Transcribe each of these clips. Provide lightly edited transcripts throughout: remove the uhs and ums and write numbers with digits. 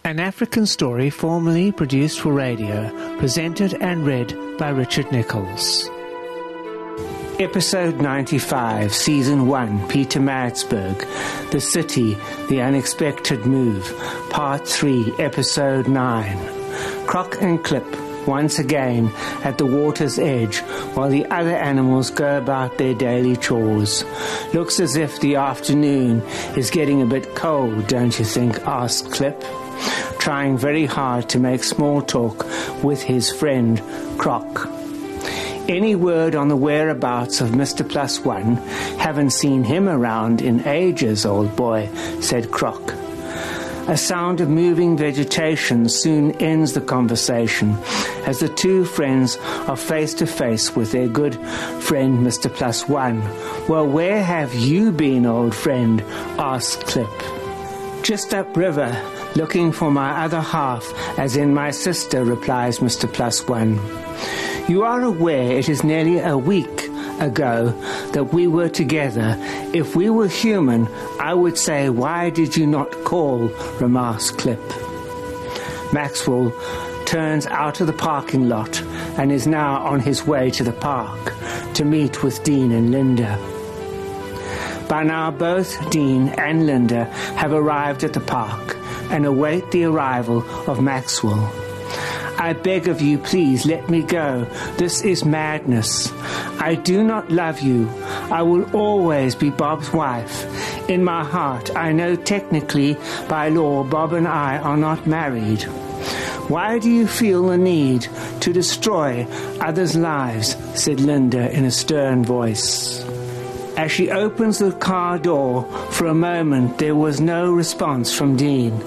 An African story formerly produced for radio, presented and read by Richard Nichols. Episode 95, Season 1, Pietermaritzburg, The City, The Unexpected Move, Part 3, Episode 9. Croc and Clip, once again at the water's edge, while the other animals go about their daily chores. Looks as if the afternoon is getting a bit cold, don't you think? Asked Clip, trying very hard to make small talk with his friend Croc. Any word on the whereabouts of Mr. Plus One? Haven't seen him around in ages, old boy, said Croc. A sound of moving vegetation soon ends the conversation as the two friends are face to face with their good friend Mr. Plus One. Well, where have you been, old friend? Asked Clip. Just upriver, looking for my other half, as in my sister, replies Mr. Plus One. You are aware it is nearly a week ago that we were together. If we were human, I would say, why did you not call? Remarks Clip. Maxwell turns out of the parking lot and is now on his way to the park to meet with Dean and Linda. By now both Dean and Linda have arrived at the park and await the arrival of Maxwell. I beg of you, please let me go. This is madness. I do not love you. I will always be Bob's wife. In my heart, I know technically, by law, Bob and I are not married. Why do you feel the need to destroy others' lives? Said Linda in a stern voice. As she opens the car door, for a moment there was no response from Dean.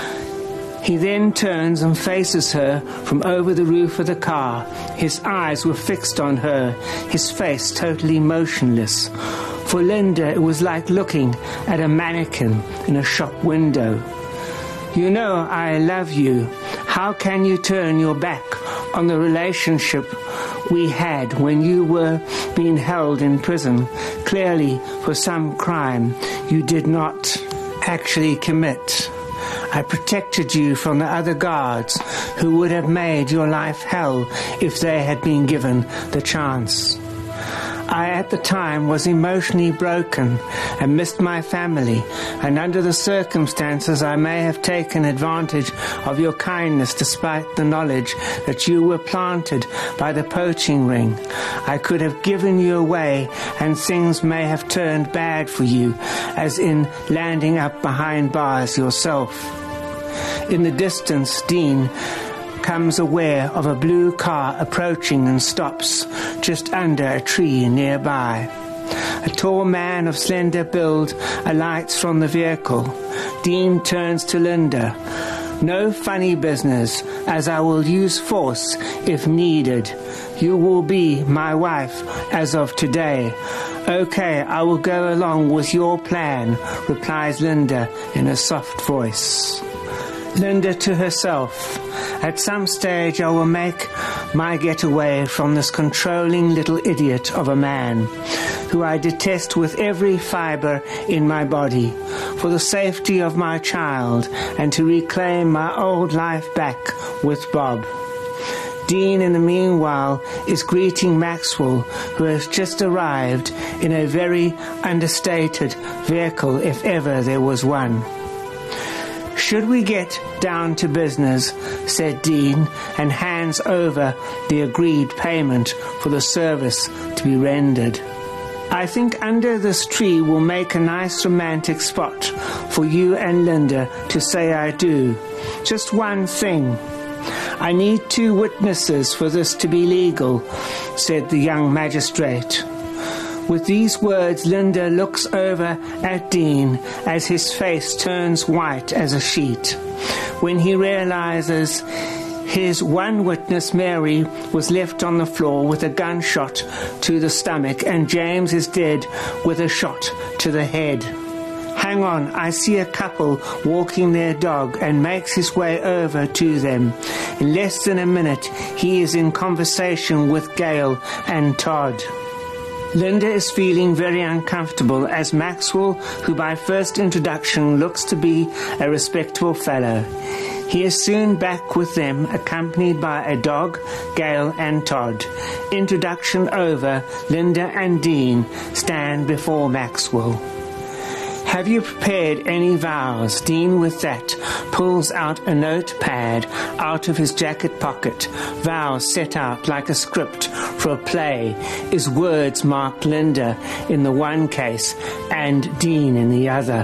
He then turns and faces her from over the roof of the car. His eyes were fixed on her, his face totally motionless. For Linda, it was like looking at a mannequin in a shop window. You know I love you. How can you turn your back on the relationship we had when you were being held in prison, clearly for some crime you did not actually commit? I protected you from the other guards who would have made your life hell if they had been given the chance. I at the time was emotionally broken and missed my family, and under the circumstances I may have taken advantage of your kindness despite the knowledge that you were planted by the poaching ring. I could have given you away and things may have turned bad for you, as in landing up behind bars yourself. In the distance, Dean becomes aware of a blue car approaching and stops just under a tree nearby. A tall man of slender build alights from the vehicle. Dean turns to Linda. No funny business, as I will use force if needed. You will be my wife as of today. Okay, I will go along with your plan, replies Linda in a soft voice. Linda to herself. At some stage I will make my getaway from this controlling little idiot of a man, who I detest with every fibre in my body, for the safety of my child and to reclaim my old life back with Bob. Dean, in the meanwhile, is greeting Maxwell, who has just arrived in a very understated vehicle, if ever there was one. Should we get down to business, said Dean, and hands over the agreed payment for the service to be rendered. I think under this tree will make a nice romantic spot for you and Linda to say I do. Just one thing. I need 2 witnesses for this to be legal, said the young magistrate. With these words, Linda looks over at Dean as his face turns white as a sheet. When he realizes his one witness, Mary, was left on the floor with a gunshot to the stomach, and James is dead with a shot to the head. Hang on, I see a couple walking their dog, and makes his way over to them. In less than a minute, he is in conversation with Gail and Todd. Linda is feeling very uncomfortable as Maxwell, who by first introduction looks to be a respectable fellow, He is soon back with them, accompanied by a dog, Gail and Todd. Introduction over, Linda and Dean stand before Maxwell. Have you prepared any vows? Dean, with that, pulls out a notepad out of his jacket pocket. Vows set out like a script for a play. His words marked Linda in the one case and Dean in the other.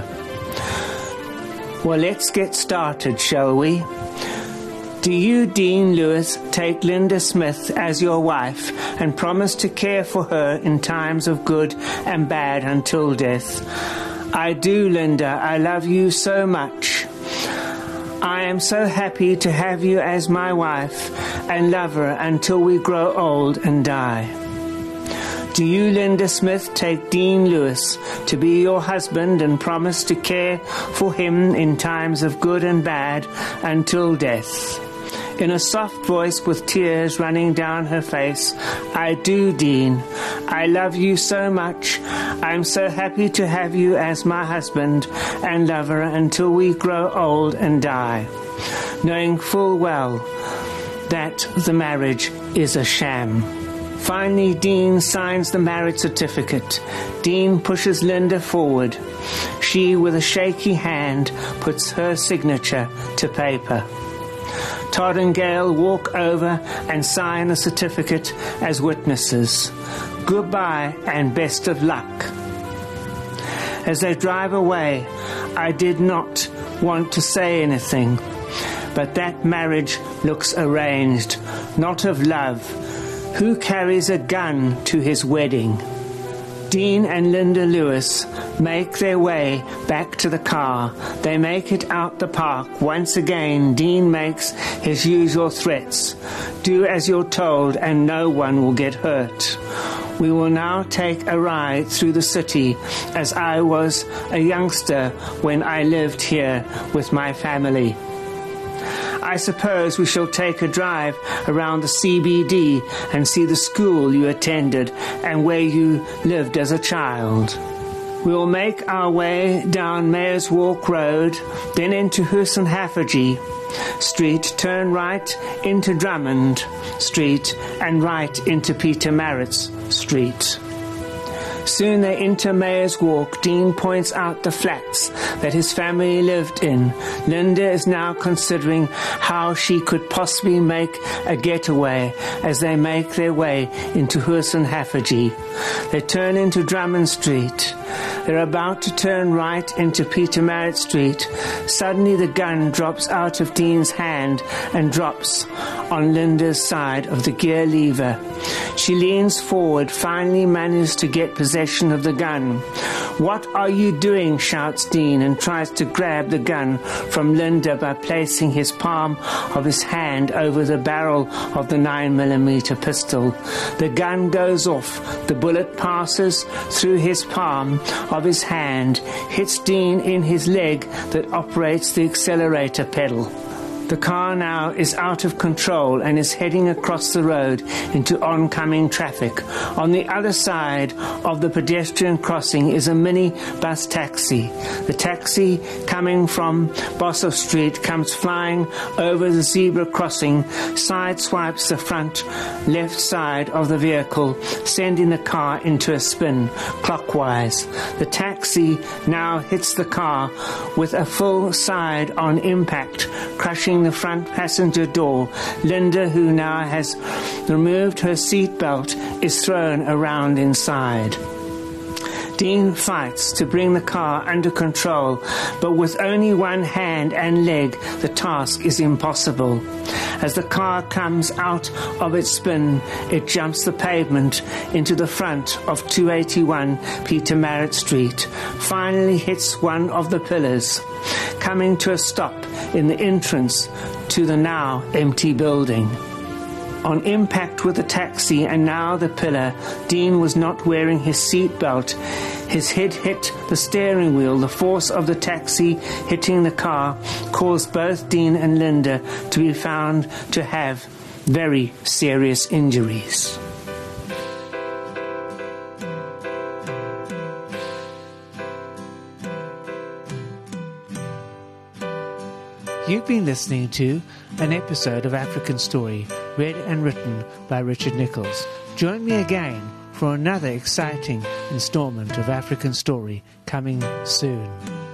Well, let's get started, shall we? Do you, Dean Lewis, take Linda Smith as your wife and promise to care for her in times of good and bad until death? I do, Linda. I love you so much. I am so happy to have you as my wife and lover until we grow old and die. Do you, Linda Smith, take Dean Lewis to be your husband and promise to care for him in times of good and bad until death? In a soft voice with tears running down her face, I do, Dean. I love you so much. I'm so happy to have you as my husband and lover until we grow old and die, knowing full well that the marriage is a sham. Finally, Dean signs the marriage certificate. Dean pushes Linda forward. She, with a shaky hand, puts her signature to paper. Todd and Gail walk over and sign the certificate as witnesses. Goodbye and best of luck. As they drive away, I did not want to say anything, but that marriage looks arranged, not of love. Who carries a gun to his wedding? Dean and Linda Lewis make their way back to the car. They make it out the park. Once again, Dean makes his usual threats. Do as you're told and no one will get hurt. We will now take a ride through the city as I was a youngster when I lived here with my family. I suppose we shall take a drive around the CBD and see the school you attended and where you lived as a child. We will make our way down Mayor's Walk Road, then into Husenhaffergy Street, turn right into Drummond Street and right into Peter Maritz Street. Soon they enter Mayor's Walk. Dean points out the flats that his family lived in. Linda is now considering how she could possibly make a getaway as they make their way into Husenhaffergy. They turn into Drummond Street. They're about to turn right into Peter Maritz Street. Suddenly the gun drops out of Dean's hand and drops on Linda's side of the gear lever. She leans forward, finally manages to get possession of the gun. What are you doing? Shouts Dean and tries to grab the gun from Linda by placing his palm of his hand over the barrel of the 9mm pistol. The gun goes off. The bullet passes through his palm of his hand, hits Dean in his leg that operates the accelerator pedal. The car now is out of control and is heading across the road into oncoming traffic. On the other side of the pedestrian crossing is a mini bus taxi. The taxi coming from Bosworth Street comes flying over the zebra crossing, sideswipes the front left side of the vehicle, sending the car into a spin clockwise. The taxi now hits the car with a full side-on impact, crushing the front passenger door. Linda, who now has removed her seatbelt, is thrown around inside. Dean fights to bring the car under control, but with only one hand and leg, the task is impossible. As the car comes out of its spin, it jumps the pavement into the front of 281 Peter Maritz Street, finally hits one of the pillars, coming to a stop in the entrance to the now empty building. On impact with the taxi and now the pillar, Dean was not wearing his seatbelt. His head hit the steering wheel. The force of the taxi hitting the car caused both Dean and Linda to be found to have very serious injuries. You've been listening to an episode of African Story, read and written by Richard Nichols. Join me again for another exciting installment of African Story coming soon.